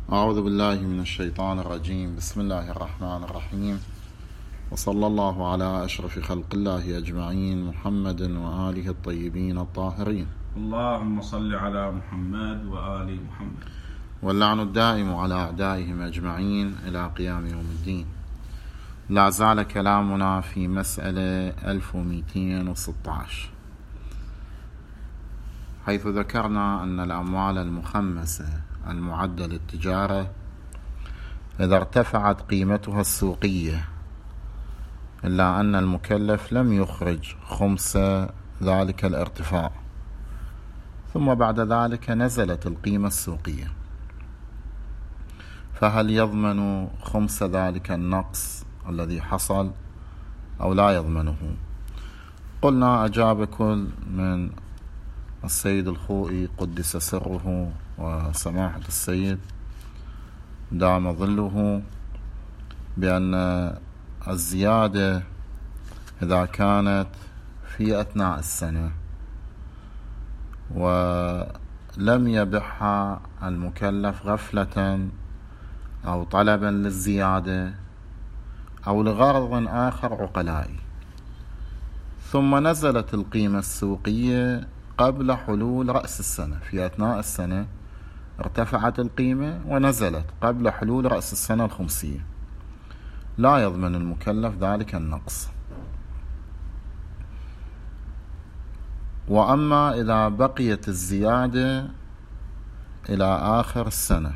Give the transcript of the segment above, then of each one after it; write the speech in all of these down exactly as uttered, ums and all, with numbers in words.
أعوذ بالله من الشيطان الرجيم. بسم الله الرحمن الرحيم، وصلى الله على أشرف خلق الله أجمعين، محمد وآله الطيبين الطاهرين. اللهم صل على محمد وآل محمد. واللعن الدائم على أعدائهم أجمعين إلى قيام يوم الدين. لا زال كلامنا في مسألة ألف ومئتين وستة عشر، حيث ذكرنا أن الأموال المخمسة المعدة للتجارة إذا ارتفعت قيمتها السوقية إلا أن المكلف لم يخرج خمس ذلك الارتفاع، ثم بعد ذلك نزلت القيمة السوقية، فهل يضمن خمس ذلك النقص الذي حصل أو لا يضمنه؟ قلنا أجاب كل من السيد الخوئي قدس سره وسماحة السيد دام ظله بأن الزيادة إذا كانت في أثناء السنة ولم يبيعها المكلف غفلة أو طلبا للزيادة أو لغرض آخر عقلائي، ثم نزلت القيمة السوقية قبل حلول رأس السنة، في أثناء السنة ارتفعت القيمة ونزلت قبل حلول رأس السنة الخمسية، لا يضمن المكلف ذلك النقص. وأما إذا بقيت الزيادة إلى آخر السنة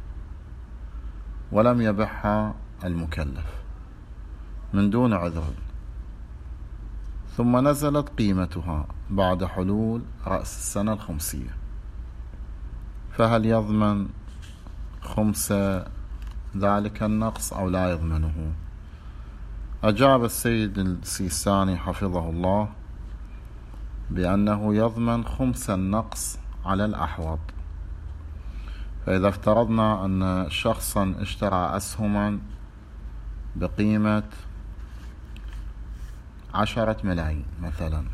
ولم يبيعها المكلف من دون عذر، ثم نزلت قيمتها بعد حلول رأس السنة الخمسية، فهل يضمن خمس ذلك النقص أو لا يضمنه؟ أجاب السيد السيستاني حفظه الله بأنه يضمن خمس النقص على الأحوط. فإذا افترضنا أن شخصا اشترى أسهما بقيمة عشرة ملايين مثلا،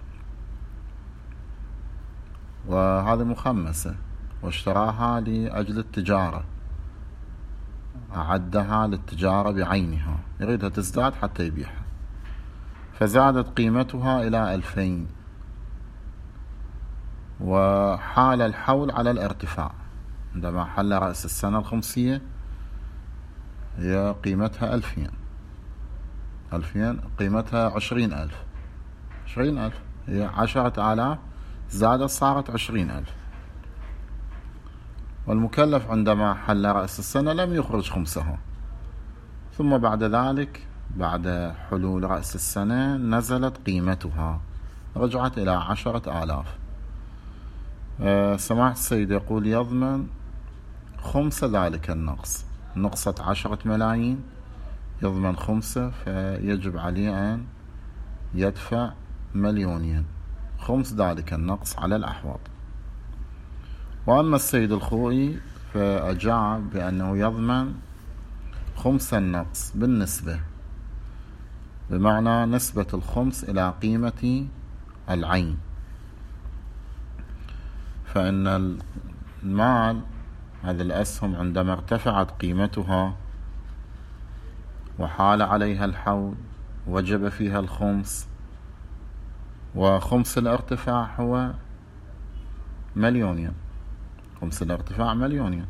وهذه مخمسة واشتراها لأجل التجارة، أعدها للتجارة بعينها، يريدها تزداد حتى يبيعها، فزادت قيمتها إلى ألفين وحال الحول على الارتفاع. عندما حل رأس السنة الخمسية هي قيمتها ألفين ألفين قيمتها عشرين ألف عشرين ألف هي عشرة آلاف زادت صارت عشرين ألف، والمكلف عندما حل رأس السنة لم يخرج خمسها، ثم بعد ذلك بعد حلول رأس السنة نزلت قيمتها رجعت إلى عشرة آلاف. أه سماحة السيد يقول يضمن خمس ذلك النقص، نقصت عشرة ملايين يضمن خمسة، فيجب عليه أن يدفع مليونين، خمس ذلك النقص على الأحوط. وأما السيد الخوئي فأجاب بأنه يضمن خمس النقص بالنسبة، بمعنى نسبة الخمس إلى قيمة العين، فإن المال هذه الأسهم عندما ارتفعت قيمتها وحال عليها الحول وجب فيها الخمس، وخمس الارتفاع هو مليونين، خمس الارتفاع مليونين،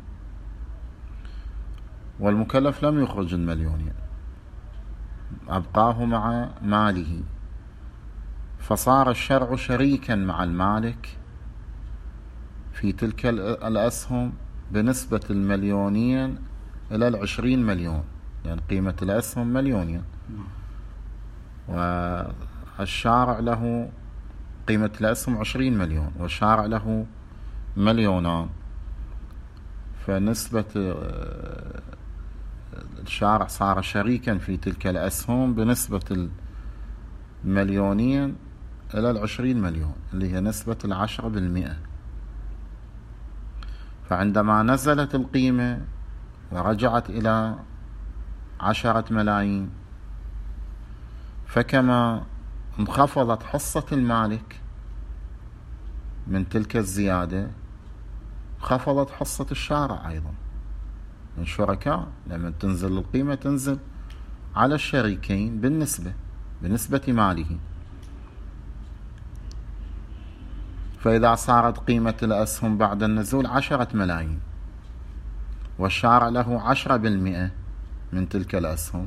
والمكلف لم يخرج المليونين، أبقاه مع ماله، فصار الشرع شريكا مع المالك في تلك الأسهم بنسبة المليونين إلى العشرين مليون، لأن يعني قيمة الأسهم مليونين، والشارع له قيمة الأسهم عشرين مليون والشارع له مليونان، فنسبة الشارع صار شريكا في تلك الأسهم بنسبة المليونين إلى العشرين مليون اللي هي نسبة العشرة بالمئة. فعندما نزلت القيمة ورجعت إلى عشرة ملايين، فكما انخفضت حصة المالك من تلك الزيادة خفضت حصة الشارع أيضا، من شركاء، لما تنزل القيمة تنزل على الشريكين بالنسبة بنسبة ماله. فإذا صارت قيمة الأسهم بعد النزول عشرة ملايين والشارع له عشرة بالمئة من تلك الأسهم،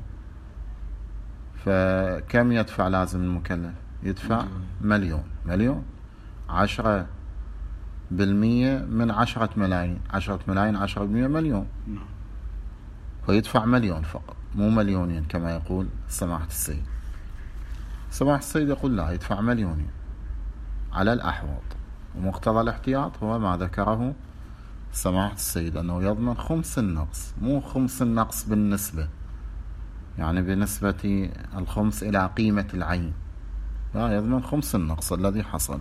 فكم يدفع لازم المكلف؟ يدفع مليون. مليون عشرة بالمية من عشرة ملايين، عشرة ملايين عشرة بالمية مليون، فيدفع مليون فقط، مو مليونين كما يقول سماحة السيد. سماحة السيد يقول لا، يدفع مليونين على الأحوط، ومقتضى الاحتياط هو ما ذكره سماحة السيد أنه يضمن خمس النقص، مو خمس النقص بالنسبة، يعني بنسبة الخمس إلى قيمة العين، لا، يضمن خمس النقص الذي حصل.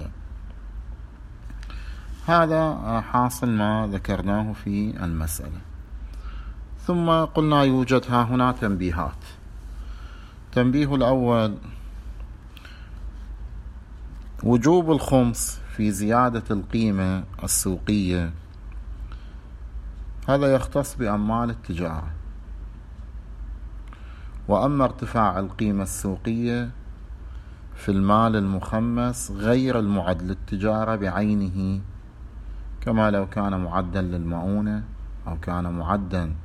هذا حاصل ما ذكرناه في المسألة. ثم قلنا يوجد ها هنا تنبيهات. تنبيه الأول: وجوب الخمس في زيادة القيمة السوقية هذا يختص بأموال التجارة، وأما ارتفاع القيمة السوقية في المال المخمس غير المعد للتجارة بعينه، كما لو كان معدا للمؤونة أو كان معدا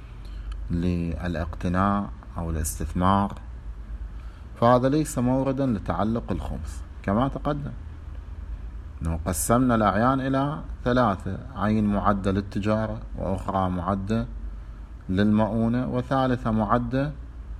للاقتناء أو الاستثمار، فهذا ليس موردا لتعلق الخمس. كما تقدم أنه قسمنا الأعيان إلى ثلاثة: عين معدة للتجارة، وأخرى معدة للمؤونة، وثالثة معدة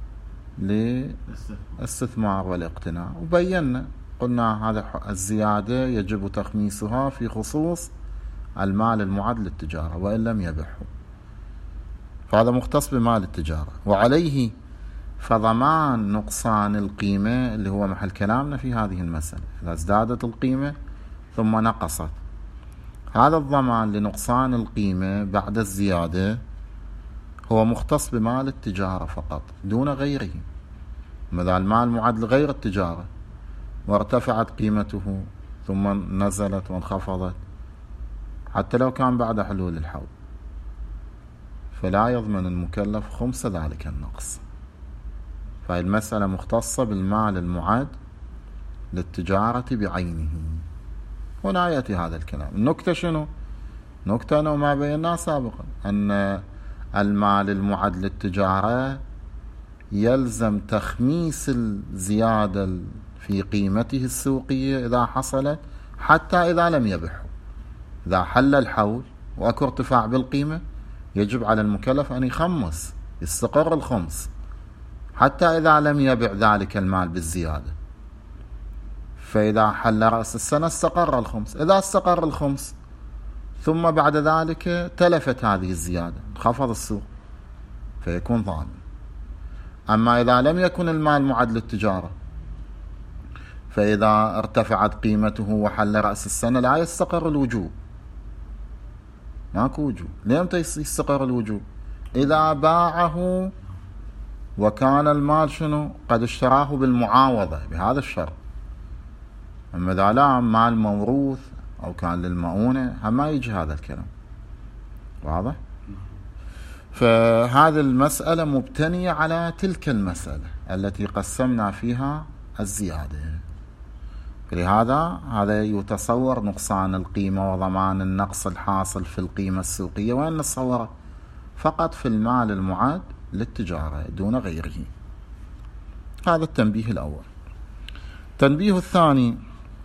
للاستثمار والاقتناء. وبينا قلنا هذا الزيادة يجب تخميسها في خصوص المال المعد للتجارة وإن لم يبحه، فهذا مختص بمال التجارة. وعليه فضمان نقصان القيمة اللي هو محل كلامنا في هذه المسألة، إذا ازدادت القيمة ثم نقصت، هذا الضمان لنقصان القيمة بعد الزيادة هو مختص بمال التجارة فقط دون غيره. مثلا المال معد لغير التجارة وارتفعت قيمته ثم نزلت وانخفضت، حتى لو كان بعد حلول الحول، فلا يضمن المكلف خمس ذلك النقص. فهي المسألة مختصة بالمال المعد للتجارة بعينه. هنا يأتي هذا الكلام. النكتة شنو؟ نكتة أنه ما بيناه سابقا أن المال المعد للتجارة يلزم تخميس الزيادة في قيمته السوقية إذا حصلت، حتى إذا لم يبحه. إذا حل الحول وأكو ارتفاع بالقيمة يجب على المكلف أن يخمس، يستقر الخمس، حتى إذا لم يبع ذلك المال بالزيادة. فإذا حل رأس السنة استقر الخمس. إذا استقر الخمس ثم بعد ذلك تلفت هذه الزيادة، انخفض السوق، فيكون ضامن. أما إذا لم يكن المال معد للتجارة، فإذا ارتفعت قيمته وحل رأس السنة لا يستقر الوجوب، ماكو وجوب. لمتى يستقر الوجوب؟ إذا باعه وكان المال شنو؟ قد اشتراه بالمعاوضة بهذا الشرط. أما إذا لا مال موروث أو كان للمؤونة ما يجي هذا الكلام. واضح؟ فهذه المسألة مبتنية على تلك المسألة التي قسمنا فيها الزيادة. لهذا هذا يتصور نقصان القيمة وضمان النقص الحاصل في القيمة السوقية، وأن نتصوره فقط في المال المعد للتجارة دون غيره. هذا التنبيه الأول. التنبيه الثاني: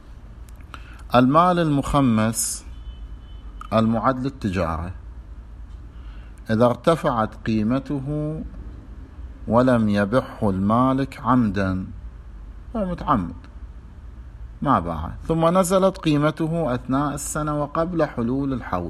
المال المخمس المعد للتجارة إذا ارتفعت قيمته ولم يبحه المالك عمدا، هو متعمد ما باعه، ثم نزلت قيمته أثناء السنة وقبل حلول الحول،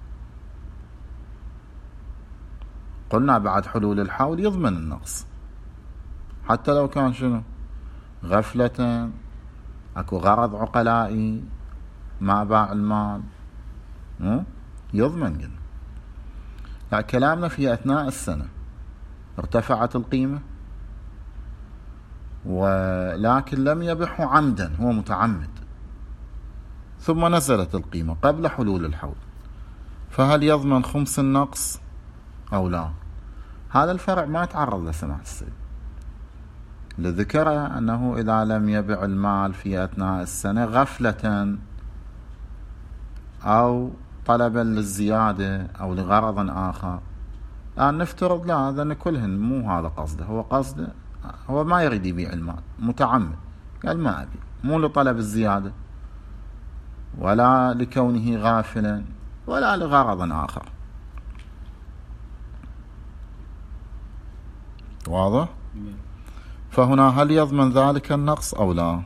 قلنا بعد حلول الحول يضمن النقص، حتى لو كان شنو؟ غفلة، اكو غرض عقلائي ما باع المال، يضمن. قلنا لا، كلامنا في أثناء السنة ارتفعت القيمة ولكن لم يبحه عمدا، هو متعمد، ثم نزلت القيمة قبل حلول الحول، فهل يضمن خمس النقص أو لا. هذا الفرع ما تعرض لسماحة السيد، لذكر أنه إذا لم يبع المال في أثناء السنة غفلة أو طلبا للزيادة أو لغرض آخر، الآن نفترض لا، هذا كلهن مو هذا قصده، هو قصده هو ما يريد يبيع المال متعمد، قال ما أبي، مو لطلب الزيادة ولا لكونه غافلا ولا لغرض آخر. واضح؟ فهنا هل يضمن ذلك النقص أو لا؟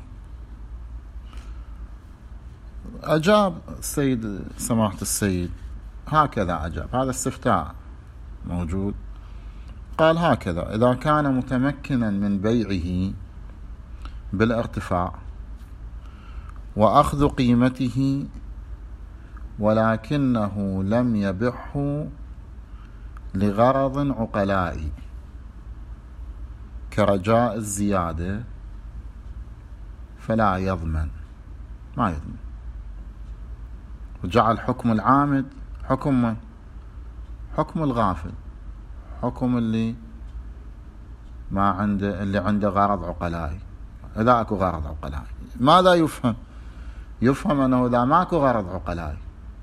أجاب السيد سماحة السيد هكذا، أجاب، هذا استفتاء موجود، قال هكذا: إذا كان متمكنا من بيعه بالارتفاع وأخذ قيمته ولكنه لم يبعه لغرض عقلائي كرجاء الزيادة فلا يضمن، ما يضمن. وجعل حكم العامد حكم من؟ حكم الغافل، حكم اللي ما عنده، اللي عنده غرض عقلائي. إذا أكو غرض عقلائي ماذا يفهم؟ يفهم أنه إذا ماكو غرض عقلائي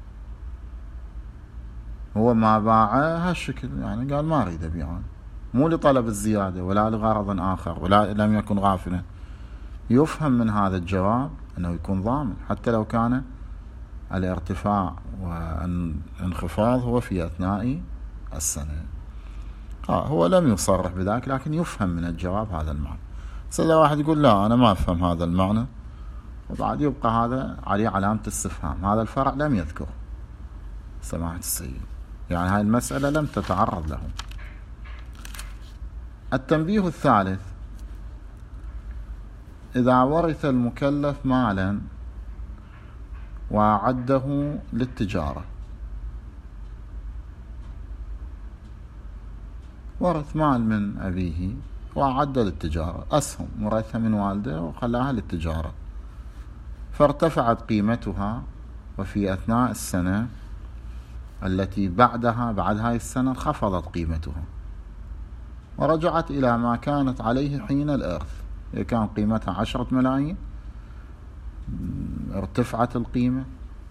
هو ما باعه هالشكل، يعني قال ما أريد أبيعه، مو لطلب الزيادة ولا لغرض آخر ولا لم يكن غافلا، يفهم من هذا الجواب أنه يكون ضامن حتى لو كان الارتفاع والانخفاض هو في أثناء السنة. هو لم يصرح بذلك لكن يفهم من الجواب هذا المعنى. سأل واحد يقول لا أنا ما أفهم هذا المعنى، وبعد يبقى هذا عليه علامة استفهام. هذا الفرع لم يذكر سماحة السيد، يعني هاي المسألة لم تتعرض له. التنبيه الثالث: إذا ورث المكلف مالا وأعده للتجارة، ورث مال من أبيه وأعد للتجارة، أسهم ورثها من والده وخلاها للتجارة، فارتفعت قيمتها وفي أثناء السنة التي بعدها بعد هاي السنة انخفضت قيمتها ورجعت إلى ما كانت عليه حين الإرث. إذا كان قيمتها عشرة ملايين ارتفعت القيمة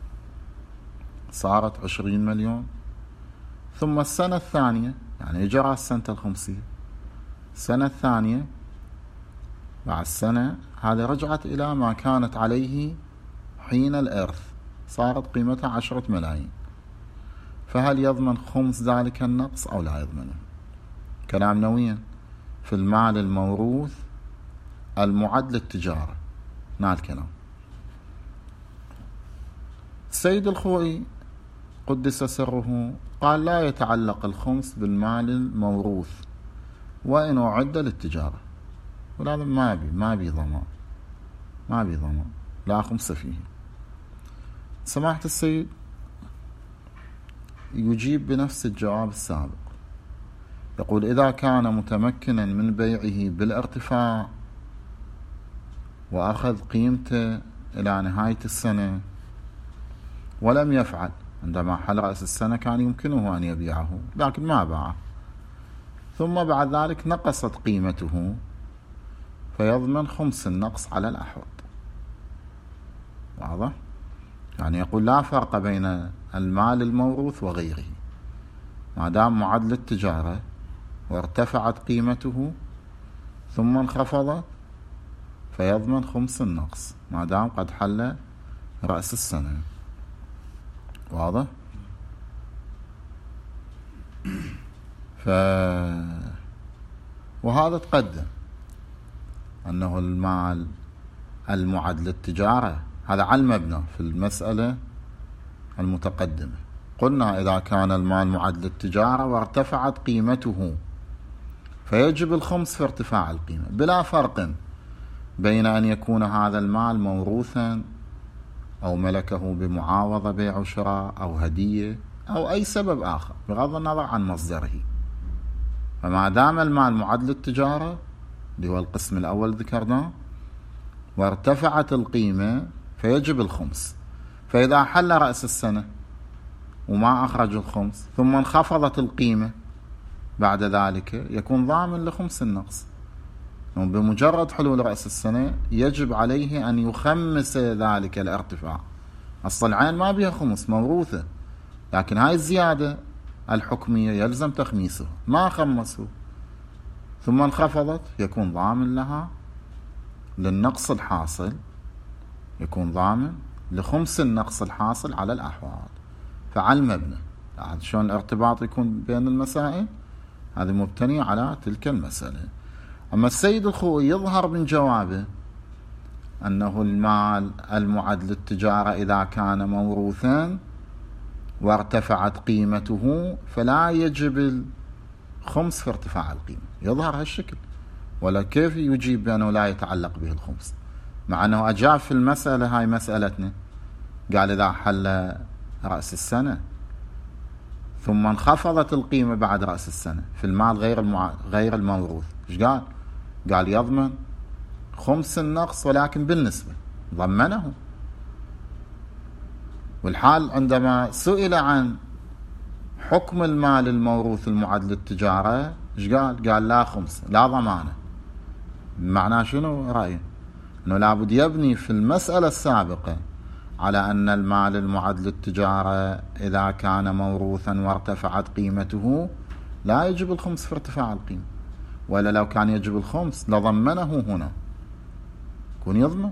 صارت عشرين مليون، ثم السنة الثانية يعني جرى السنة الخمسية، السنة الثانية بعد السنة هذه رجعت إلى ما كانت عليه حين الإرث، صارت قيمتها عشرة ملايين، فهل يضمن خمس ذلك النقص أو لا يضمنه؟ كلام نويا في المال الموروث المعد للتجارة نال كلام. السيد الخوئي قدس سره قال لا يتعلق الخمس بالمال الموروث وإن أعد للتجارة، ولهذا ما بي ما بي ضمان، ما بي ضمان، لا خمس فيه. سماحة السيد يجيب بنفس الجواب السابق، يقول: إذا كان متمكنا من بيعه بالارتفاع وأخذ قيمته إلى نهاية السنة ولم يفعل، عندما حل رأس السنة كان يمكنه أن يبيعه لكن ما باعه، ثم بعد ذلك نقصت قيمته، فيضمن خمس النقص على الأحوط. واضح؟ يعني يقول لا فرق بين المال الموروث وغيره، ما دام معد للتجارة وارتفعت قيمته ثم انخفضت فيضمن خمس النقص ما دام قد حل رأس السنة. واضح؟ ف... وهذا تقدم أنه المال المعد للتجارة هذا على المبنى في المسألة المتقدمة. قلنا إذا كان المال معد للتجارة وارتفعت قيمته فيجب الخمس في ارتفاع القيمة، بلا فرق بين أن يكون هذا المال موروثا أو ملكه بمعاوضة بيع وشراء أو هدية أو أي سبب آخر بغض النظر عن مصدره. فما دام المال معد للتجارة اللي هو القسم الأول ذكرناه وارتفعت القيمة فيجب الخمس. فإذا حل رأس السنة وما أخرج الخمس ثم انخفضت القيمة بعد ذلك يكون ضامن لخمس النقص. بمجرد حلول رأس السنة يجب عليه أن يخمس ذلك الارتفاع. أصل العين ما بها خمس، موروثة، لكن هاي الزيادة الحكمية يلزم تخميسه، ما خمسه ثم انخفضت يكون ضامن لها للنقص الحاصل، يكون ضامن لخمس النقص الحاصل على الأحوال. فعلى المبنى شلون الارتباط يكون بين المسائل، هذه مبتنية على تلك المسألة. أما السيد الخوئي يظهر من جوابه أنه المال المعد للتجارة إذا كان موروثا وارتفعت قيمته فلا يجب الخمس في ارتفاع القيمة، يظهر هالشكل، ولا كيف يجيب بأنه لا يتعلق به الخمس، مع أنه أجاب في المسألة هاي مسألتنا، قال إذا حل رأس السنة ثم انخفضت القيمة بعد رأس السنة في المال غير المع... غير الموروث، ايش قال؟ قال يضمن خمس النقص ولكن بالنسبة، ضمنه. والحال عندما سئل عن حكم المال الموروث المعد للتجارة ايش قال؟ قال لا خمس لا ضمانة. معناه شنو رأيه؟ انه لابد يبني في المسألة السابقة على أن المال المعد للتجارة إذا كان موروثا وارتفعت قيمته لا يجب الخمس في ارتفاع القيمة، ولا لو كان يجب الخمس لضمنه هنا، يكون يضمن.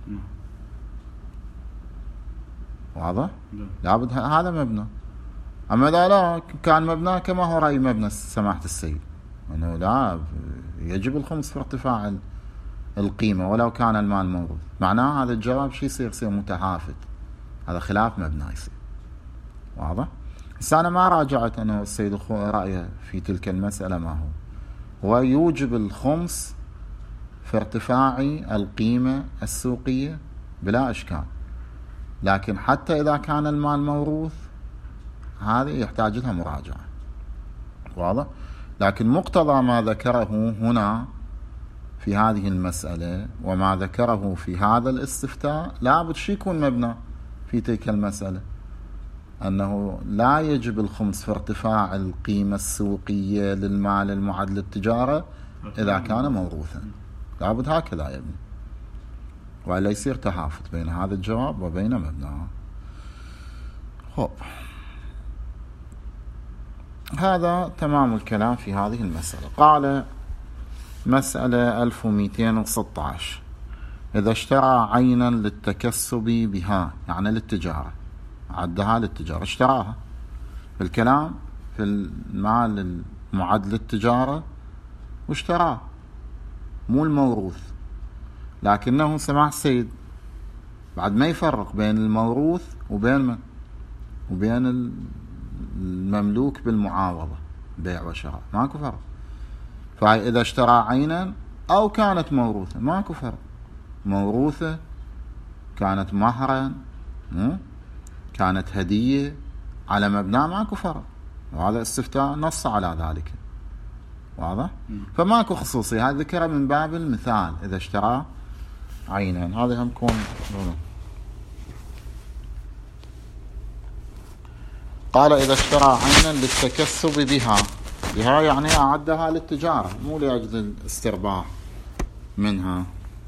واضح؟ لابد هذا مبنى. أما إذا لا كان مبنى كما هو رأي مبنى سماحة السيد، أنه لا يجب الخمس في ارتفاع القيمة ولو كان المال موروث، معناه هذا الجواب شي يصير يصير متهافت، هذا خلاف مبنى يصير. واضح؟ بس أنا ما راجعت أنا السيد الخوئي رأيه في تلك المسألة ما هو هو يوجب الخمس في ارتفاع القيمة السوقية بلا إشكال، لكن حتى إذا كان المال موروث هذه يحتاج لها مراجعة. واضح؟ لكن مقتضى ما ذكره هنا في هذه المسألة وما ذكره في هذا الاستفتاء لابد شي يكون مبنى في تلك المسألة، أنه لا يجب الخمس في ارتفاع القيمة السوقية للمال المعد للتجارة إذا كان موروثا، لابد هكذا يبني، ولا يصير تهافت بين هذا الجواب وبين مبناه. خب، هذا تمام الكلام في هذه المسألة. قال مسألة ألف ومئتين وستة عشر: إذا اشترى عينا للتكسب بها، يعني للتجارة، عدها للتجارة، اشتراها بالكلام في المال المعد للتجارة واشتراه، مو الموروث، لكنه سماح السيد بعد ما يفرق بين الموروث وبين من وبين المملوك بالمعاوضة، بيع وشراء، ماكو فرق. فإذا اشترى عينا أو كانت موروثة ماكو فرق، موروثة كانت مهرا كانت هدية على مبنى ماكو فرق، وهذا استفتاء نص على ذلك. واضح؟ فماكو خصوصية، هذا ذكر من باب المثال إذا اشترى عينا. هذا هم كون قال إذا اشترى عينا للتكسب بها، بها يعني أعدها للتجارة مو لأجل الاسترباح منها.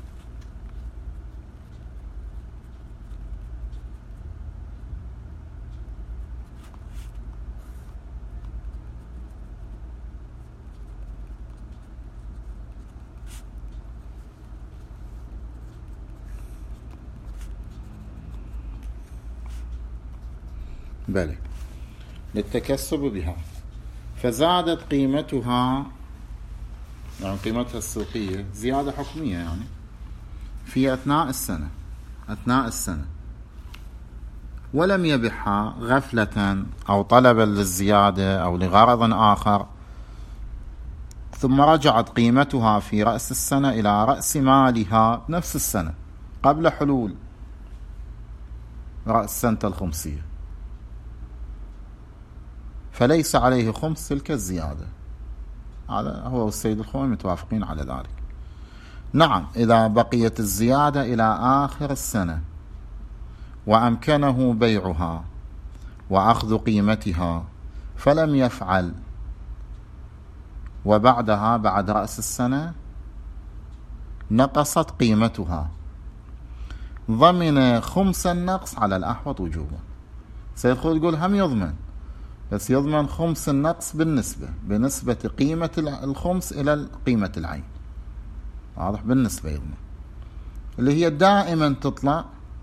بلى للتكسب بها، فزادت قيمتها، يعني قيمتها السوقية زيادة حكمية يعني في أثناء السنة أثناء السنة ولم يبيعها غفلة أو طلبا للزيادة أو لغرض آخر، ثم رجعت قيمتها في رأس السنة إلى رأس مالها نفس السنة قبل حلول رأس السنة الخمسية، فليس عليه خمس تلك الزيادة. هذا هو والسيد الخوئي متوافقين على ذلك. نعم، إذا بقيت الزيادة إلى آخر السنة وأمكنه بيعها وأخذ قيمتها فلم يفعل وبعدها بعد رأس السنة نقصت قيمتها، ضمن خمس النقص على الأحوط وجوبا. سيد خوي تقول هم يضمن، بس يضمن خمس النقص بالنسبة بنسبة قيمة الخمس إلى قيمة العين، واضح؟ بالنسبة يضمن، اللي هي دائما تطلع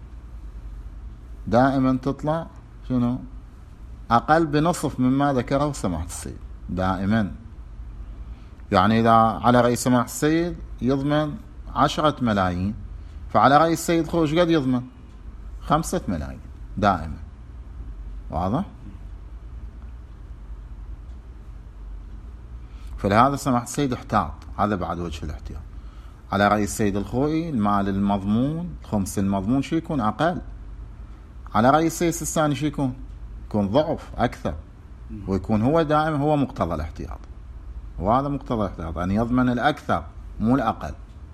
دائما تطلع شنو؟ أقل بنصف مما ذكره سماحة السيد دائما. يعني إذا على رأي سماحة السيد يضمن عشرة ملايين، فعلى رأي السيد خوش قد يضمن خمسة ملايين دائما، واضح؟ فلهذا سماحة السيد احتاط، هذا بعد وجه الاحتياط. على رأي السيد الخوئي المال المضمون خمس المضمون شو يكون أقل، على رأي السيد السيستاني شو يكون؟ يكون ضعف أكثر، ويكون هو دائما هو مقتضى الاحتياط، وهذا مقتضى الاحتياط أن يضمن الأكثر مو الأقل.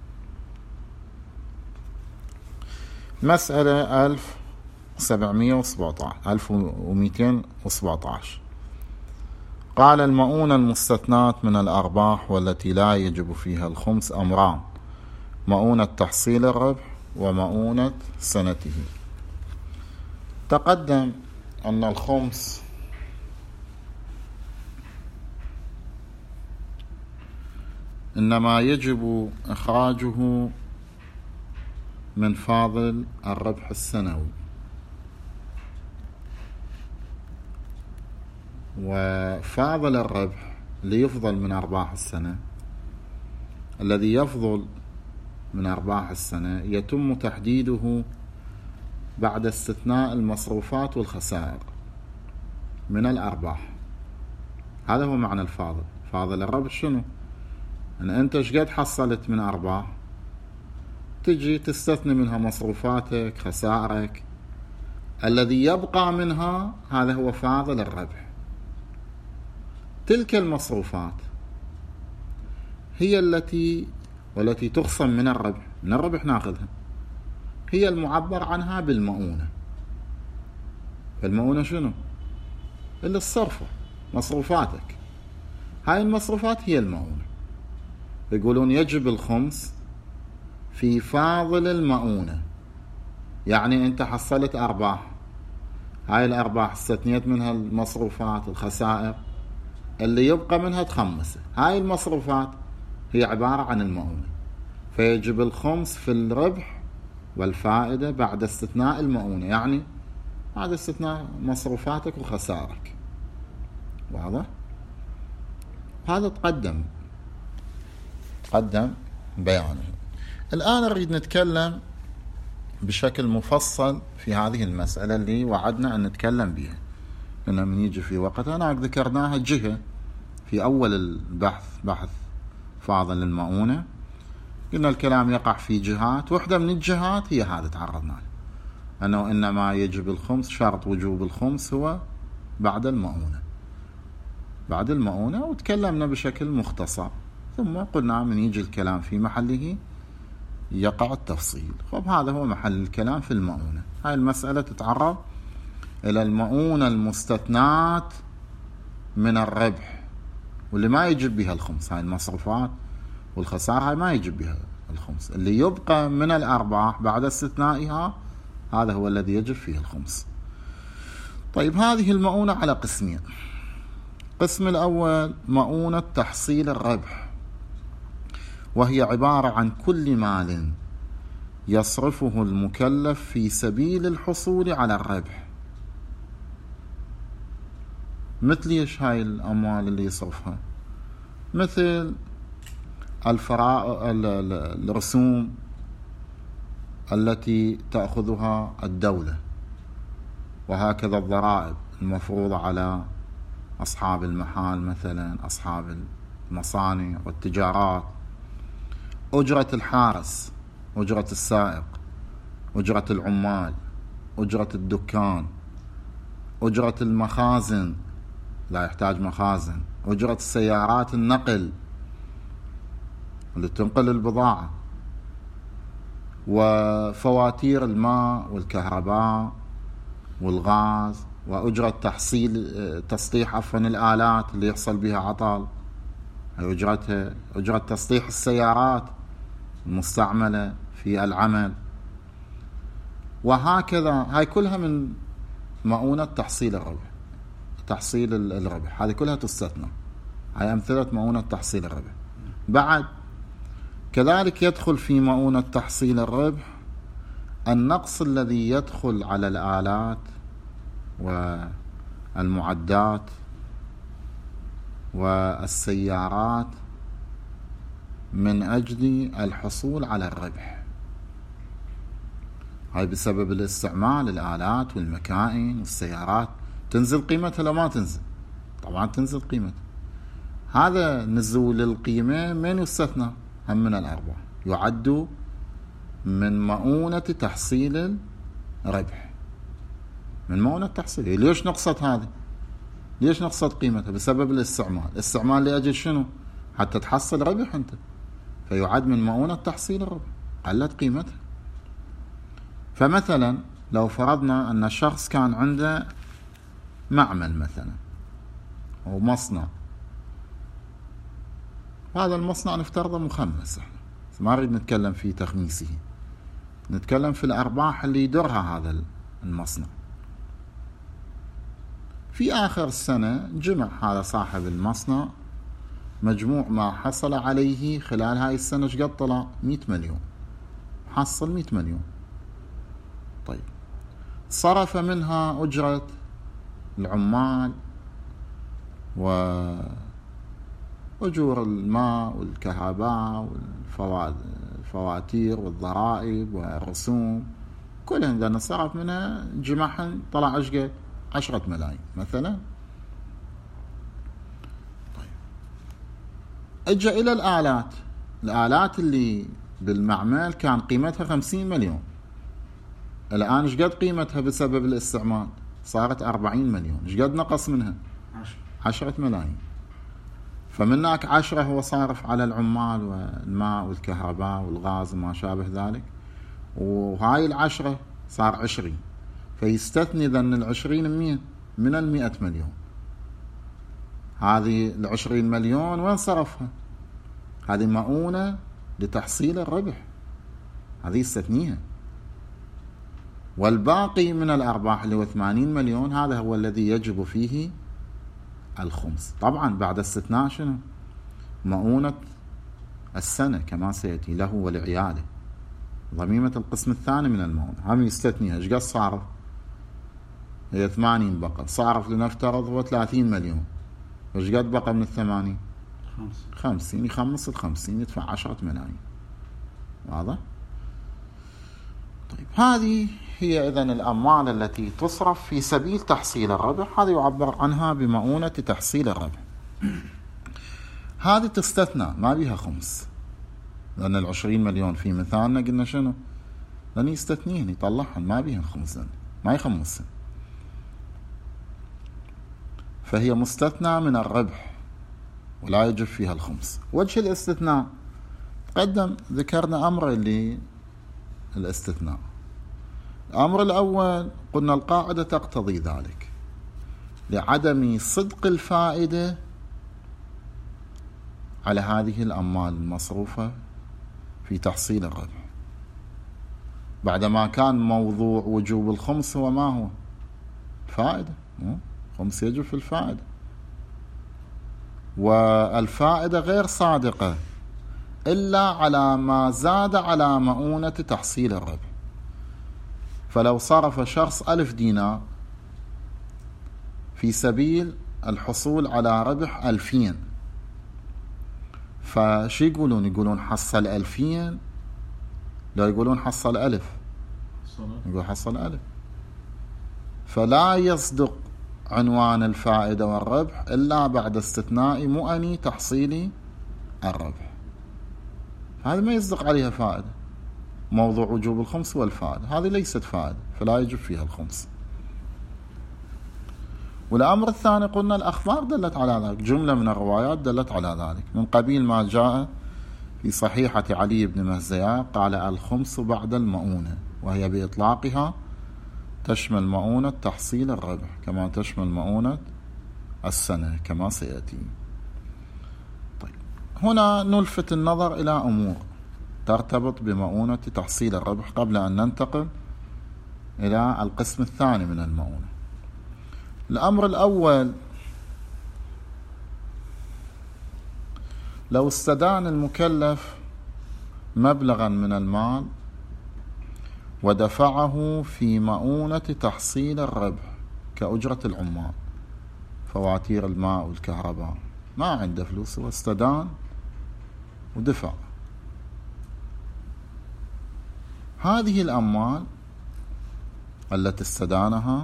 مسألة ألف وسبعمائة وسبعة عشر ألف ومئتين وسبعة عشر. قال المؤونة المستثنات من الأرباح والتي لا يجب فيها الخمس أمران: مؤونة تحصيل الربح ومؤونة سنته. تقدم أن الخمس إنما يجب إخراجه من فاضل الربح السنوي، وفاضل الربح اللي يفضل من أرباح السنة، الذي يفضل من أرباح السنة يتم تحديده بعد استثناء المصروفات والخسائر من الأرباح. هذا هو معنى الفاضل. فاضل الربح شنو؟ أن أنت شقد حصلت من أرباح، تجي تستثني منها مصروفاتك خسائرك، الذي يبقى منها هذا هو فاضل الربح. تلك المصروفات هي التي والتي تخصم من الربح، من الربح ناخذها، هي المعبر عنها بالمؤونة. فالمؤونة شنو؟ اللي الصرفة مصروفاتك، هاي المصروفات هي المؤونة. يقولون يجب الخمس في فاضل المؤونة، يعني انت حصلت أرباح، هاي الأرباح استثنيت منها المصروفات الخسائر، اللي يبقى منها تخمسه، هاي المصروفات هي عبارة عن المؤونة. فيجب الخمس في الربح والفائدة بعد استثناء المؤونة، يعني بعد استثناء مصروفاتك وخسائرك، واضح؟ هذا تقدم تقدم بيانه. الآن نريد نتكلم بشكل مفصل في هذه المسألة اللي وعدنا أن نتكلم بها، لأن من يجي في وقت أنا ذكرناها جهة في أول البحث، بحث فاضل المؤونة، قلنا الكلام يقع في جهات، واحدة من الجهات هي هذا تعرضنا له، أنه إنما يجب الخمس، شرط وجوب الخمس هو بعد المؤونة، بعد المؤونة، وتكلمنا بشكل مختصر، ثم قلنا من يجي الكلام في محله يقع التفصيل. طب هذا هو محل الكلام في المؤونة. هاي المسألة تتعرض إلى المؤونة المستثنات من الربح، واللي ما يجب بها الخمس، هاي المصروفات والخسارة هاي ما يجب بها الخمس، اللي يبقى من الأرباح بعد استثنائها هذا هو الذي يجب فيه الخمس. طيب هذه المؤونة على قسمين. القسم الأول مؤونة تحصيل الربح، وهي عبارة عن كل مال يصرفه المكلف في سبيل الحصول على الربح. مثل ايش هاي الأموال اللي يصرفها؟ مثل الفرائض، الرسوم التي تأخذها الدولة، وهكذا الضرائب المفروضة على أصحاب المحال، مثلا أصحاب المصانع والتجارات، أجرة الحارس، أجرة السائق، أجرة العمال، أجرة الدكان، أجرة المخازن، لا يحتاج مخازن، أجرة السيارات النقل اللي تنقل البضاعة، وفواتير الماء والكهرباء والغاز، وأجرة تحصيل تسطيح عفوا الآلات اللي يحصل بها عطل، هي أجرتها أجرة تصليح السيارات المستعملة في العمل، وهكذا. هاي كلها من مؤونة تحصيل الربح. تحصيل الربح هذه كلها تستثنى. هاي أمثلة مؤونة تحصيل الربح. بعد كذلك يدخل في مؤونة تحصيل الربح النقص الذي يدخل على الآلات والمعدات والسيارات من أجل الحصول على الربح. هاي بسبب الاستعمال، الآلات والمكائن والسيارات تنزل قيمتها لو ما تنزل؟ طبعا تنزل قيمتها. هذا نزول القيمة من يستثنى؟ هم من الأرباح، يعد من مؤونة تحصيل الربح، من مؤونة تحصيل. ليش نقصت هذه؟ ليش نقصت قيمتها؟ بسبب الاستعمال. الاستعمال لأجل شنو؟ حتى تحصل ربح أنت، فيعد من مؤونة تحصيل الربح، قلت قيمتها. فمثلا لو فرضنا أن شخص كان عنده معمل مثلا أو مصنع، هذا المصنع نفترضه مخمس، احنا ما نريد نتكلم في تخميسه، نتكلم في الأرباح اللي يدرها هذا المصنع. في آخر السنة جمع هذا صاحب المصنع مجموع ما حصل عليه خلال هاي السنة. ايش قد طلع؟ مئة مليون. حصل مئة مليون. طيب صرف منها أجرة العمال وأجور الماء والكهرباء والفواتير والضرائب والرسوم كلهم، لأن صرف منها جمعهم طلع ايش قد؟ عشرة ملايين مثلا. طيب اجى إلى الآلات. الآلات اللي بالمعمل كان قيمتها خمسين مليون، الآن ايش قد قيمتها بسبب الاستعمال؟ صارت أربعين مليون. ايش قد نقص منها؟ عشرة ملايين. فمنك عشرة هو صارف على العمال والماء والكهرباء والغاز وما شابه ذلك، وهاي العشرة صار عشرين، فيستثني ذن العشرين مين؟ من المئة مليون. هذه العشرين مليون وين صرفها؟ هذه مؤونة لتحصيل الربح، هذه يستثنيها. والباقي من الأرباح اللي هو ثمانين مليون هذا هو الذي يجب فيه الخمس. طبعا بعد استثناء شنو؟ مؤونة السنة كما سيأتي له ولعياله، ضميمة القسم الثاني من المؤونة هم يستثنيها. ايش قد صارف؟ هي ثمانين بقى، صارف لنفترض هو ثلاثين مليون. ايش قد بقى من الثمانين؟ خمسين. يخمس الخمسين يدفع عشرة ملايين. واضح؟ طيب هذه هي إذن الأموال التي تصرف في سبيل تحصيل الربح، هذه يعبر عنها بمؤونة تحصيل الربح. هذه تستثنى، ما بيها خمس، لأن العشرين مليون في مثالنا قلنا شنو؟ لأن يستثنيهن يطلعهن، ما بيها خمس، ما يخمسن، فهي مستثنى من الربح ولا يجب فيها الخمس. وجه الاستثناء قدم ذكرنا أمر للاستثناء. الأمر الأول قلنا القاعدة تقتضي ذلك لعدم صدق الفائدة على هذه الأموال المصروفة في تحصيل الربح، بعدما كان موضوع وجوب الخمس هو ما هو؟ فائدة. خمس يجب في الفائدة، والفائدة غير صادقة إلا على ما زاد على مؤونة تحصيل الربح. فلو صرف شخص ألف دينار في سبيل الحصول على ربح ألفين، فشي يقولون؟ يقولون حصل ألفين، لا يقولون حصل ألف، يقول حصل ألف. فلا يصدق عنوان الفائدة والربح إلا بعد استثناء مؤن تحصيل الربح. هذا ما يصدق عليها فائدة. موضوع وجوب الخمس والفائدة هذه ليست فائدة، فلا يجب فيها الخمس. والأمر الثاني قلنا الأخبار دلت على ذلك، جملة من الروايات دلت على ذلك، من قبيل ما جاء في صحيحة علي بن مهزيا قال الخمس بعد المؤونة، وهي بإطلاقها تشمل مؤونة تحصيل الربح كما تشمل مؤونة السنة كما سيأتي. طيب هنا نلفت النظر إلى أمور ترتبط بمؤونة تحصيل الربح قبل أن ننتقل إلى القسم الثاني من المؤونة. الأمر الأول: لو استدان المكلف مبلغا من المال ودفعه في مؤونة تحصيل الربح كأجرة العمال، فواتير الماء والكهرباء، ما عنده فلوس، واستدان ودفع، هذه الأموال التي استدانها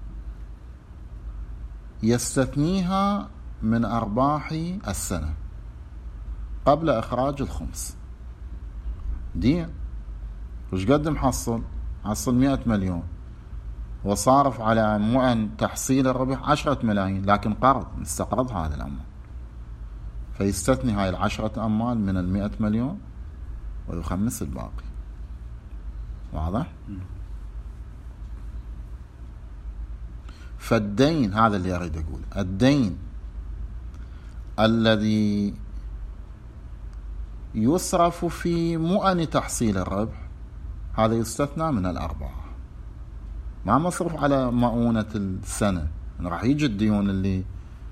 يستثنيها من أرباح السنة قبل إخراج الخمس. دين وش قد محصل؟ حصل مئة مليون وصارف على مؤن تحصيل الربح عشرة ملايين، لكن قرض، مستقرض هذا الأموال، فيستثني هاي العشرة أموال من المئة مليون ويخمس الباقي. واضح؟ فالدين، هذا اللي أريد أقول، الدين الذي يصرف في مؤن تحصيل الربح هذا يستثنى من الأرباح، ما مصرف على مؤونة السنة. راح يجي الديون اللي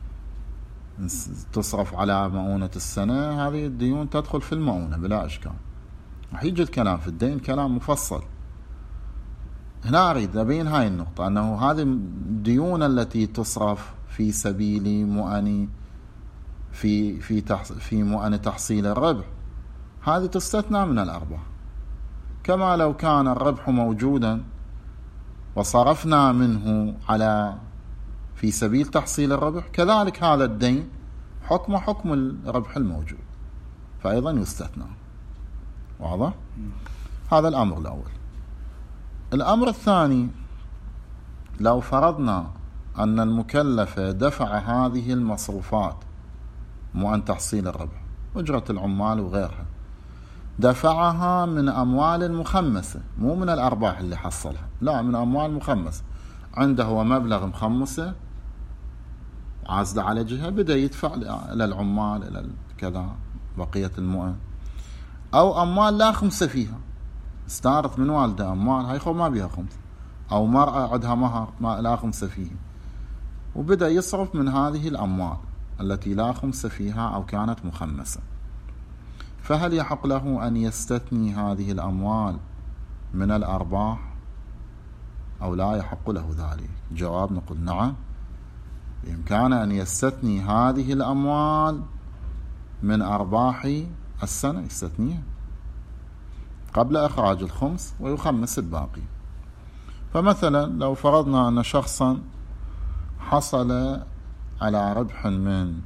تصرف على مؤونة السنة، هذه الديون تدخل في المؤونة بلا إشكال. راح يجي الكلام في الدين كلام مفصل. هنا أريد أبين هاي النقطة، أنه هذه الديون التي تصرف في سبيل مؤن في في في مؤن تحصيل الربح هذه تستثنى من الأرباح، كما لو كان الربح موجودا وصرفنا منه على في سبيل تحصيل الربح، كذلك هذا الدين حكم حكم الربح الموجود، فأيضا يستثنى. واضح؟ هذا الأمر الأول. الأمر الثاني: لو فرضنا أن المكلف دفع هذه المصروفات مؤن تحصيل الربح، أجرة العمال وغيرها، دفعها من أموال مخمسة، مو من الأرباح اللي حصلها، لا، من أموال مخمسة. عنده هو مبلغ مخمسة عازله على جهة، بدأ يدفع إلى العمال إلى كذا بقية المؤن، أو أموال لا خمسة فيها، استارت من والده أموال هاي خو ما بيها خمس، أو مرأة عندها مهر ما لا خمسة فيه، وبدأ يصرف من هذه الأموال التي لا خمسة فيها أو كانت مخمسة، فهل يحق له أن يستثني هذه الأموال من الأرباح أو لا يحق له ذلك؟ جواب: نقول نعم، بإمكانه أن يستثني هذه الأموال من أرباح السنة، يستثنيها قبل إخراج الخمس ويخمس الباقي. فمثلا لو فرضنا أن شخصا حصل على ربح من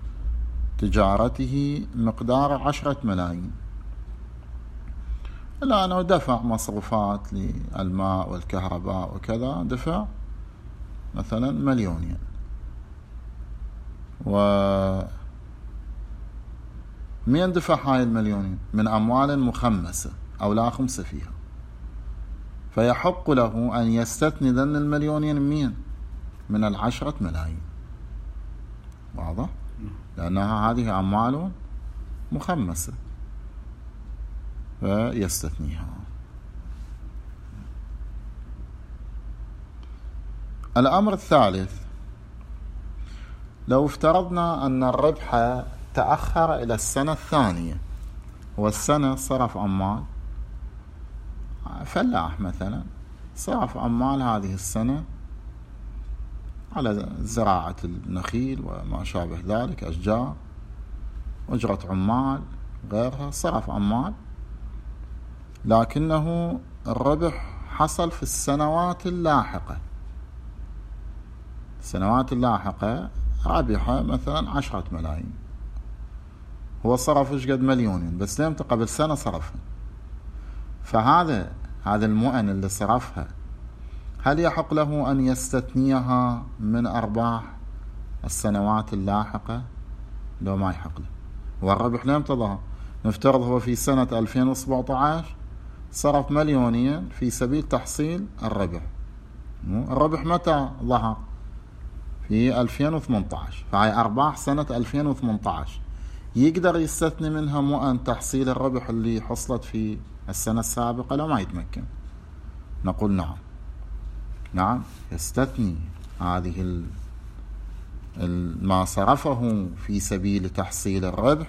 تجارته مقدار عشرة ملايين، الآن دفع مصروفات للماء والكهرباء وكذا، دفع مثلا مليونين، و مين دفع هاي المليونين؟ من أموال مخمسة أو لا خمسة فيها، فيحق له أن يستثني ذن المليونين مين؟ من العشرة ملايين. واضح؟ لأنها هذه أموال مخمسة فيستثنيها. الأمر الثالث: لو افترضنا أن الربح تأخر إلى السنة الثانية، والسنة صرف أموال، فلاح مثلا صرف أموال هذه السنة على زراعة النخيل وما شابه ذلك، أشجار، أجرة عمال، غيرها، صرف أموال، لكنه الربح حصل في السنوات اللاحقة. السنوات اللاحقة ربح مثلا عشرة ملايين، هو صرف ايش قد؟ مليونين، بس لم قبل سنة صرفها، فهذا هذا المؤن اللي صرفها هل يحق له أن يستثنيها من أرباح السنوات اللاحقة؟ لو ما يحق له، والربح لم تظهر. نفترض هو في سنة ألفين وسبعة عشر صرف مليونين في سبيل تحصيل الربح، الربح متى ظهر؟ في ألفين وثمانية عشر، فهي أرباح سنة ألفين وثمانية عشر، يقدر يستثني منها مؤن تحصيل الربح اللي حصلت في السنة السابقة لو ما يتمكن؟ نقول نعم، نعم يستثني هذه ما صرفه في سبيل تحصيل الربح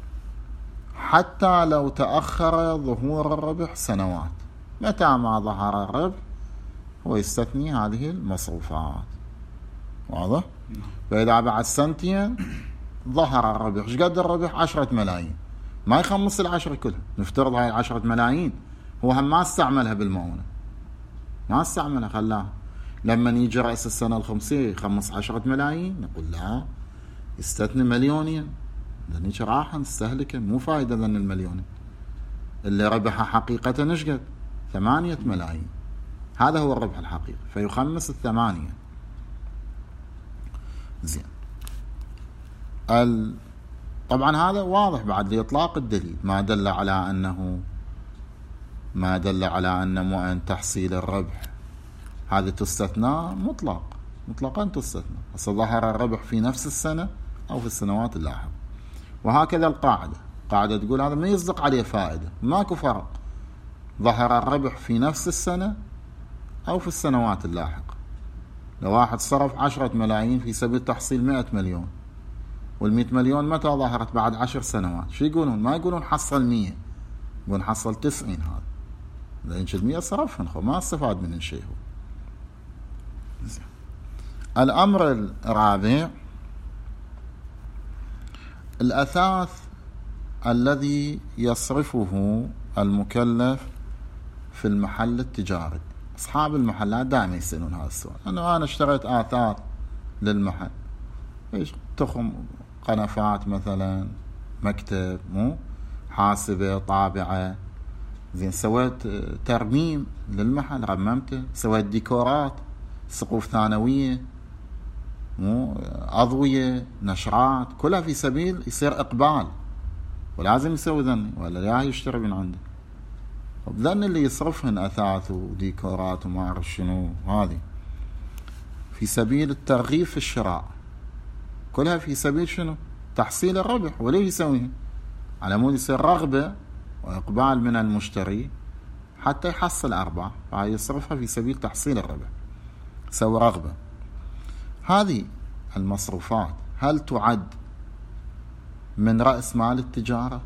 حتى لو تأخر ظهور الربح سنوات. متى ما ظهر الربح هو يستثني هذه المصروفات. واضح؟ فإذا بعد سنتين ظهر الربح، ايش قد الربح؟ عشرة ملايين، ما يخمص العشرة كلها، نفترض هاي العشرة ملايين هو هم ما استعملها بالمؤونة، ما استعملها، خلاها لما يجي رأس السنة الخمسية يخمص عشرة ملايين، نقول لا، يستثني مليونين، لأن راح نستهلكه، مو فايدة ذن المليونين اللي ربحها حقيقة نشقد ثمانية ملايين، هذا هو الربح الحقيقي، فيخمس الثمانية. زين. ال... طبعا هذا واضح بعد لإطلاق الدليل، ما دل على أنه ما دل على أن مؤن تحصيل الربح هذا تستثنى مطلق، مطلقا تستثنى، بس ظهر الربح في نفس السنة أو في السنوات اللاحقة. وهكذا القاعدة، قاعدة تقول هذا ما يصدق عليه فائدة، ماكو فرق، ظهر الربح في نفس السنة أو في السنوات اللاحقة. لو واحد صرف عشرة ملايين في سبيل تحصيل مئة مليون، والمئة مليون متى ظهرت؟ بعد عشر سنوات، شو يقولون؟ ما يقولون حصل مية، يقولون حصل تسعين. هذا لأن المية صرفهن، ما استفاد منهن شيء. هو الأمر الرابع الأثاث الذي يصرفه المكلف في المحل التجاري. أصحاب المحلات دائما يسألون هذا السؤال، أنه أنا اشتريت آثاث للمحل، إيش تخم قنفات مثلا، مكتب، مو حاسبة، طابعة، زين، سويت ترميم للمحل، رممته، سويت ديكورات، سقوف ثانوية، مو أضوية، نشرات، كلها في سبيل يصير إقبال، ولازم يسوي ذني ولا لا يشتري من عنده. ذن اللي يصرفهن أثاث وديكورات وما أعرف شنو، هذه في سبيل الترغيب في الشراء، كلها في سبيل شنو؟ تحصيل الربح. وليه يسويها؟ على مود يصير رغبة وإقبال من المشتري حتى يحصل أرباح، فيصرفها في سبيل تحصيل الربح، سوي رغبة. هذه المصروفات هل تعد من رأس مال التجارة؟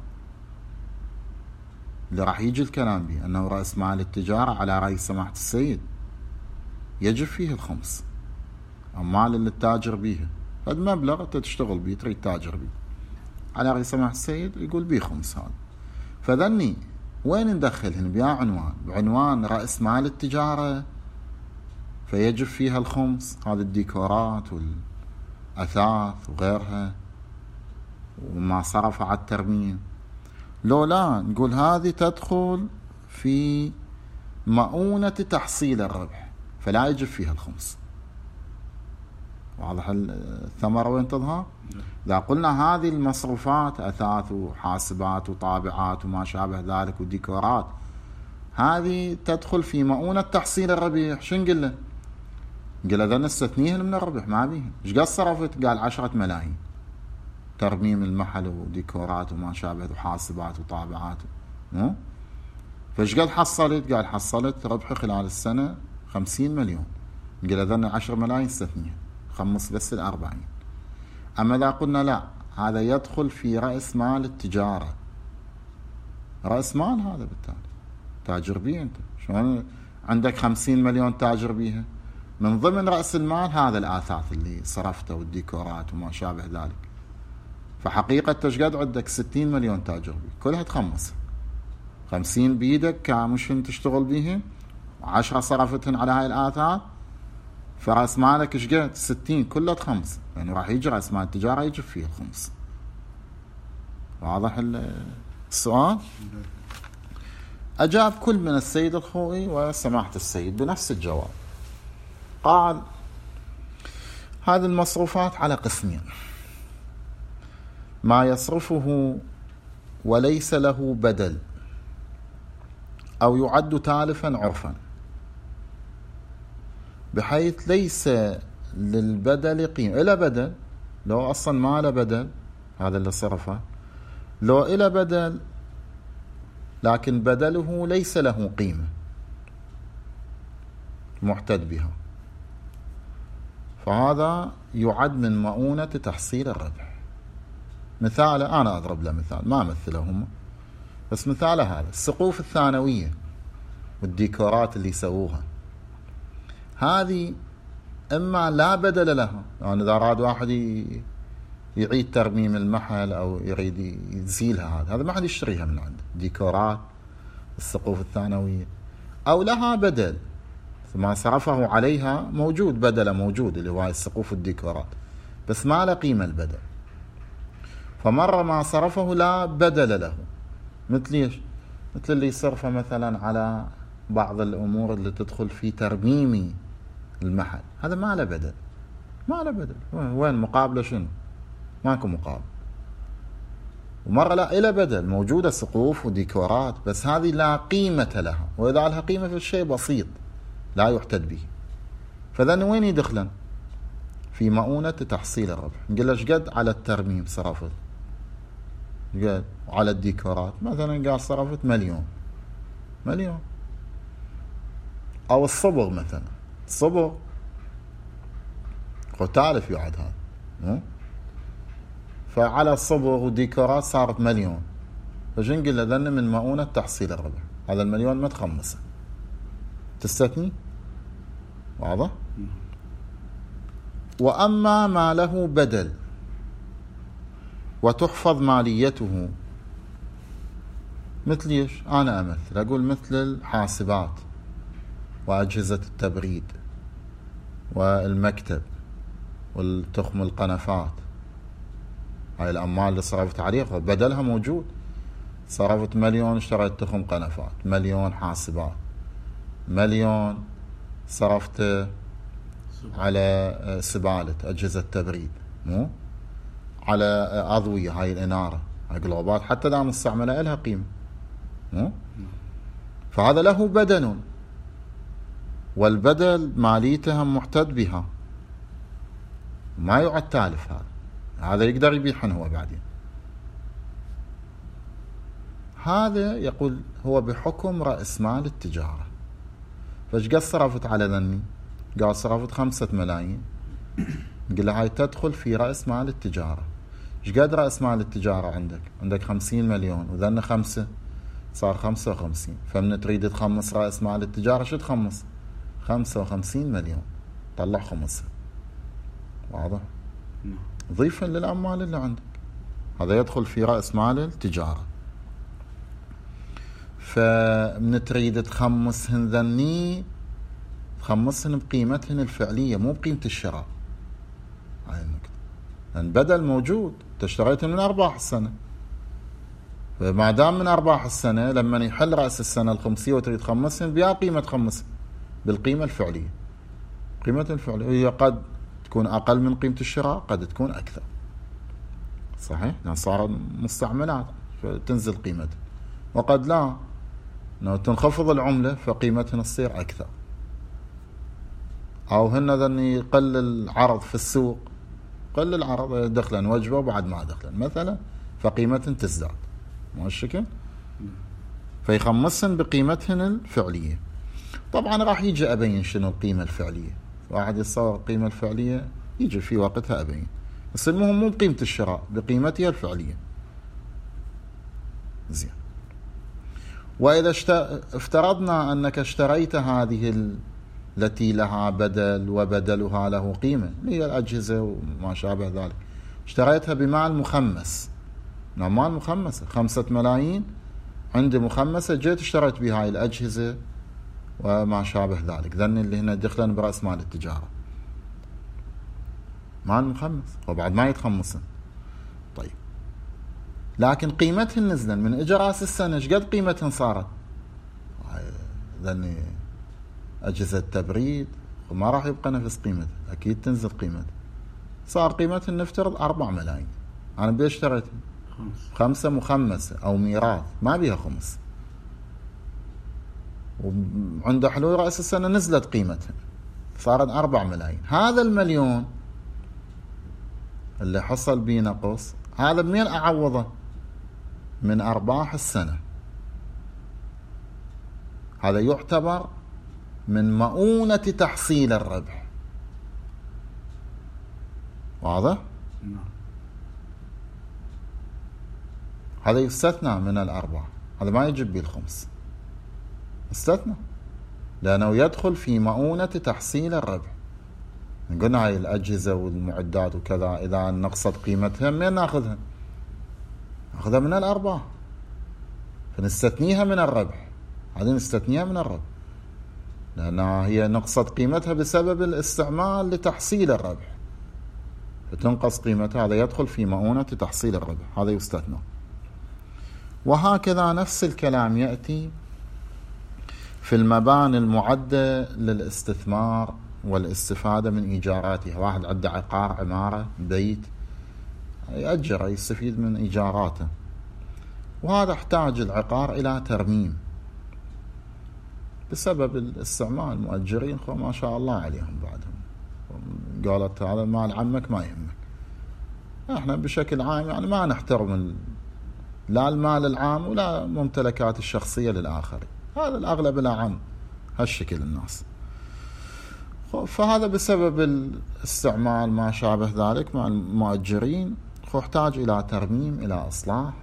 اللي راح يجي الكلام به أنه رأس مال التجارة على رأي سماحة السيد يجب فيه الخمس، أمال اللي التاجر بيه هذا مبلغ أنت تشتغل بيه، تريد تاجر بيه، على رأي سماحة السيد يقول بيه خمس. هذا فذني وين ندخلهن؟ بيا عنوان، بعنوان رأس مال التجارة فيجب فيها الخمس، هذه الديكورات والأثاث وغيرها وما صرف على الترميم. لو لا نقول هذه تدخل في مؤونة تحصيل الربح فلا يجب فيها الخمس. واضح الثمرة وين تظهر؟ إذا قلنا هذه المصروفات أثاث وحاسبات وطابعات وما شابه ذلك وديكورات، هذه تدخل في مؤونة تحصيل الربح، شو نقول له؟ نقول له ذا نستثنيهن من الربح، ما بيه. ايش قد صرفت؟ قال عشرة ملايين ترميم المحل وديكورات وما شابه وحاسبات وطابعات، مو فايش قد حصلت؟ قال حصلت ربح خلال السنة خمسين مليون، نقول له ذا عشرة ملايين استثنيها، خمس بس الأربعين. أما إذا قلنا لا، هذا يدخل في رأس مال التجارة، رأس مال هذا بالتالي تاجر بيه أنت، شلون عندك خمسين مليون تاجر بيها؟ من ضمن رأس المال هذا الآثاث اللي صرفته والديكورات وما شابه ذلك، فحقيقة تشقد عندك ستين مليون تاجر بيه، كلها تخمس، خمسين بيدك كمشن تشتغل بيها، وعشرة صرفتهن على هاي الآثاث، فرأس مالك ايش قد؟ ستين، كلها تخمس، يعني راح يجي رأس مال التجارة يجي فيه الخمس. واضح السؤال؟ أجاب كل من السيد الخوئي وسماحة السيد بنفس الجواب. قال هذه المصروفات على قسمين: ما يصرفه وليس له بدل أو يعد تالفا عرفا، بحيث ليس للبدل قيمة، إلا بدل لو أصلا ما له بدل هذا اللي صرفه، لو إلى بدل لكن بدله ليس له قيمة معتد بها، فهذا يعد من مؤونة تحصيل الربح. مثاله أنا أضرب له مثال ما أمثلهم، بس مثاله هذا السقوف الثانوية والديكورات اللي يسووها، هذه إما لا بدل لها، يعني إذا أراد واحد يعيد ترميم المحل أو يريد يزيلها هذا هذا ما حد يشتريها من عنده، ديكورات السقوف الثانوية، أو لها بدل ما صرفه عليها موجود، بدله موجود اللي هو السقوف والديكورات، بس ما له قيمة البدل. فمرة ما صرفه لا بدل له، مثل ايش؟ مثل اللي يصرفه مثلا على بعض الأمور اللي تدخل في ترميم المحل، هذا ما له بدل، ما له بدل، وين مقابله؟ شنو؟ ماكو مقابل. ومرة لا إلى بدل، موجودة سقوف وديكورات بس هذه لا قيمة لها، وإذا لها قيمة في الشيء بسيط لا يحتد به، فذن وين يدخلن؟ في مؤونة تحصيل الربح. نقول له قد على الترميم صرفت؟ قد على الديكورات مثلا قال صرفت مليون مليون. أو الصبغ مثلا، الصبغ وتعرف يعد هذا، فعلى الصبغ والديكورات صارت مليون، فشو نقول له؟ ذن من مؤونة تحصيل الربح، هذا المليون ما تخمسه، تستثني. واضح؟ وأما ما له بدل وتحفظ ماليته، مثل ايش؟ أنا أمثل أقول مثل الحاسبات وأجهزة التبريد والمكتب والتخم القنفات، هاي الأموال اللي صرفت عليها بدلها موجود، صرفت مليون اشتريت تخم قنفات، مليون حاسبات، مليون صرفت على سبالة أجهزة تبريد، مو على أضوية، هاي الإنارة، هاي جلوبات حتى دام مستعملة لها قيمة، مو فهذا له بدل، والبدل ماليتها محتد بها، ما يعد تالف. هذا هذا يقدر يبيعهن هو بعدين. هذا يقول هو بحكم رأس مال التجارة. فايش قد صرفت على ذني؟ قال صرفت خمسة ملايين، نقول له هاي تدخل في رأس مال التجارة. ايش قد رأس مال التجارة عندك؟ عندك خمسين مليون وذن خمسة، صار خمسة وخمسين، فمن تريد تخمس رأس مال التجارة شو تخمس؟ خمسة وخمسين مليون، طلع خمسة. واضح؟ ضيفا للأموال اللي عندك، هذا يدخل في رأس مال التجارة. فمن تريد تخمسهن ذني تخمسهن بقيمتهن الفعلية مو بقيمة الشراء. هاي النقطة، لأن بدل موجود تشتريتهن من أرباح السنة، فما دام من أرباح السنة لما يحل رأس السنة الخمسية وتريد تخمسهن بها قيمة تخمسهن بالقيمة الفعلية. قيمة الفعلية هي قد تكون أقل من قيمة الشراء، قد تكون أكثر، صحيح؟ لأن صارت مستعملات فتنزل قيمتها، وقد لا، لو تنخفض العملة فقيمتها تصير أكثر، أو هن ذن يقل العرض في السوق، قل العرض دخلا وجبة وبعد ما دخلا مثلا، فقيمتهن تزداد، مو الشكل؟ فيخمسن بقيمتهن الفعلية. طبعا راح يجي أبين شنو القيمة الفعلية، واحد يتصور القيمة الفعلية يجي في وقتها أبين، بس المهم مو بقيمة الشراء، بقيمتها الفعلية. زين. وإذا اشت... افترضنا أنك اشتريت هذه التي لها بدل وبدلها له قيمة، اللي هي الأجهزة وما شابه ذلك، اشتريتها بمال مخمس، مال مخمسة خمسة ملايين عندي مخمسة، جيت اشتريت بها هاي الأجهزة وما شابه ذلك، ذن اللي هنا دخلا برأس مال التجارة، مال مخمس وبعد ما يتخمسن. طيب لكن قيمتهن نزلن من اجى راس السنة، ايش قد قيمتهن صارت؟ ذن أجهزة تبريد وما راح يبقى نفس قيمتها، أكيد تنزل قيمتها، صار قيمتهن نفترض أربع ملايين، أنا بيش اشتريتها خمسة مخمسة أو ميراث ما بيها خمس، وعند حلول رأس السنة نزلت قيمتها صارت أربع ملايين. هذا المليون اللي حصل بيه نقص، هذا بمين أعوضه؟ من أرباح السنة. هذا يعتبر من مؤونة تحصيل الربح. واضح؟ نعم. هذا يستثنى من الأرباح، هذا ما يجب به الخمس، استثنى لأنه يدخل في مؤونة تحصيل الربح. قلنا هاي الأجهزة والمعدات وكذا إذا نقصت قيمتها من ناخذها؟ ناخذها من الأرباح، فنستثنيها من الربح. هذه نستثنيها من الربح لأنها هي نقصت قيمتها بسبب الاستعمال لتحصيل الربح، فتنقص قيمتها. هذا يدخل في مؤونة تحصيل الربح، هذا يستثنى. وهكذا نفس الكلام يأتي في المباني المعدة للاستثمار والاستفادة من إيجاراتها. واحد عنده عقار، عمارة، بيت، يأجر، يستفيد من إيجاراته، وهذا احتاج العقار إلى ترميم بسبب الاستعمال. مؤجرين خو ما شاء الله عليهم بعدهم، قالت هذا مال عمك ما يهمك. احنا بشكل عام يعني ما نحترم ال... لا المال العام ولا ممتلكات الشخصية للآخرين، هذا الأغلب الأعم هالشكل الناس. فهذا بسبب الاستعمال ما شابه ذلك مع المؤجرين، يحتاج إلى ترميم، إلى إصلاح.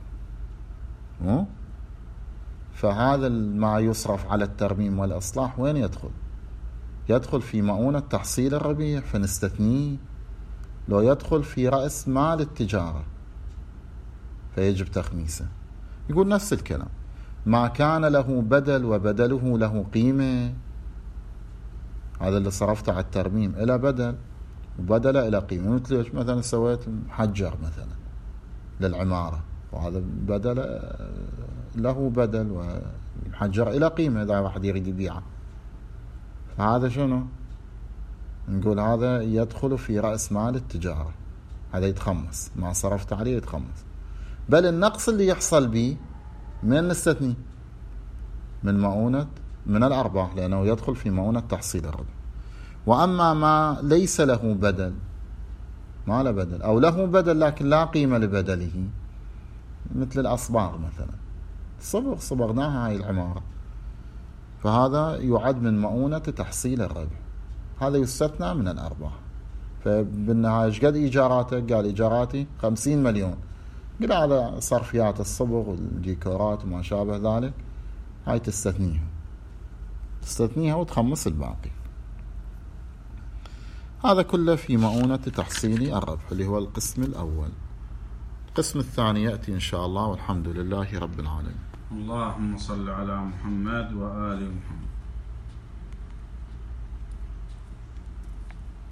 فهذا ما يصرف على الترميم والإصلاح وين يدخل؟ يدخل في مؤونة تحصيل الربيع، فنستثنيه. لو يدخل في رأس مال التجارة فيجب تخميسه. يقول نفس الكلام، ما كان له بدل وبدله له قيمة، هذا اللي صرفته على الترميم إلى بدل وبدله إلى قيمة. مثل مثلا سويت محجر مثلا للعمارة، وهذا بدل له بدل ومحجر إلى قيمة إذا واحد يريد يبيعه، فهذا شنو؟ نقول هذا يدخل في رأس مال التجارة، هذا يتخمس، ما صرفت عليه يتخمس. بل النقص اللي يحصل به من نستثني من مؤونة من الأرباح، لأنه يدخل في مؤونة تحصيل الربح. وأما ما ليس له بدل، ما له بدل أو له بدل لكن لا قيمة لبدله، مثل الأصباغ مثلا، صبغ صبغناها هاي العمارة، فهذا يعد من مؤونة تحصيل الربح، هذا يستثنى من الأرباح. فبالنهاية ايش قد إيجاراته؟ قال إيجاراتي خمسين مليون، قل على صرفيات الصبغ والديكورات وما شابه ذلك، هاي تستثنيها تستثنيها وتخمس الباقي. هذا كله في مؤونة تحصيل الربح اللي هو القسم الأول. القسم الثاني يأتي إن شاء الله، والحمد لله رب العالمين. اللهم صل على محمد وآل محمد.